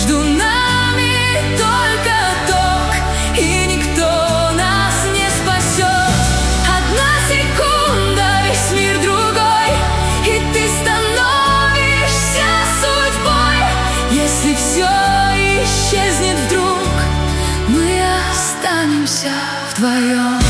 Между нами только ток, и никто нас не спасет. Одна секунда, весь мир другой, и ты становишься судьбой. Если все исчезнет вдруг, мы останемся вдвоем.